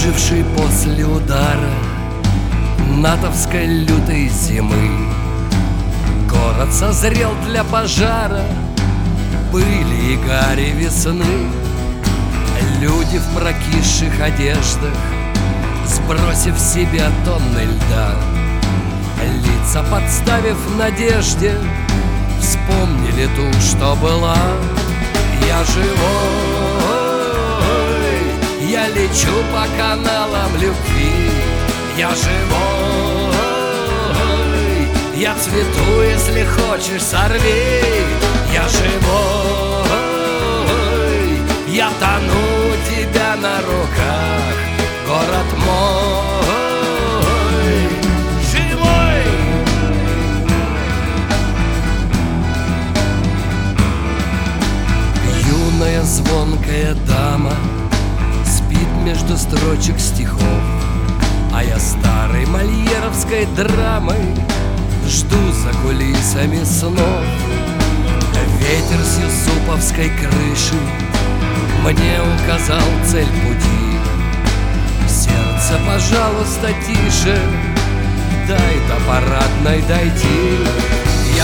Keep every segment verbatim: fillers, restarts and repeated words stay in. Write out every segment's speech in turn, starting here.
выживший после удара натовской лютой зимы. Город созрел для пожара пыли и гари весны. Люди в прокисших одеждах, сбросив с себя тонны льда, лица подставив надежде, вспомнили ту, что была. Я живой, я лечу по каналам любви. Я живой, я цвету, если хочешь, сорви. Я живой, я тону у тебя на руках. Город мой живой. Юная звонкая дама спит между строчек стихов, а я старой мольеровской драмой жду за кулисами снов. Ветер с юсуповской крыши мне указал цель пути. Сердце, пожалуйста, тише, дай до парадной дойти. Я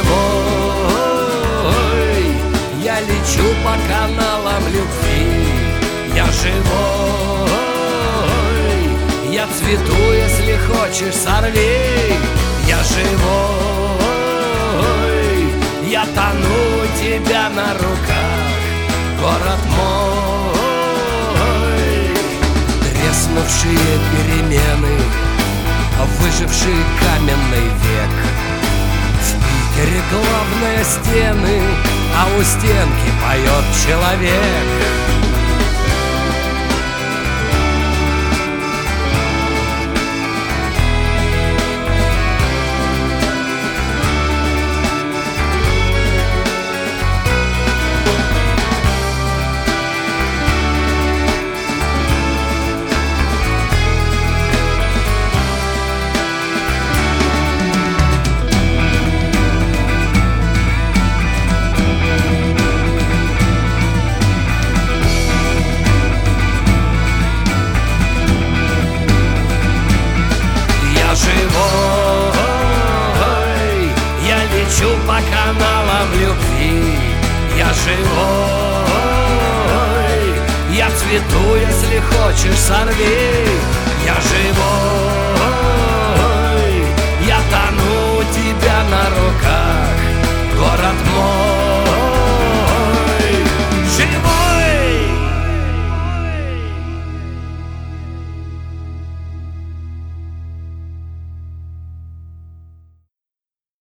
живой, я лечу по каналам любви. Я живой, я цвету, если хочешь, сорви. Я живой, я тону у тебя на руках. Город мой. Треснувшие перемены, выживший каменный век. В Питере главные стены, а у стенки поет человек. Лечу по каналам любви. Я живой, я цвету, если хочешь, сорви. Я живой, я тону у тебя на руках. Город мой.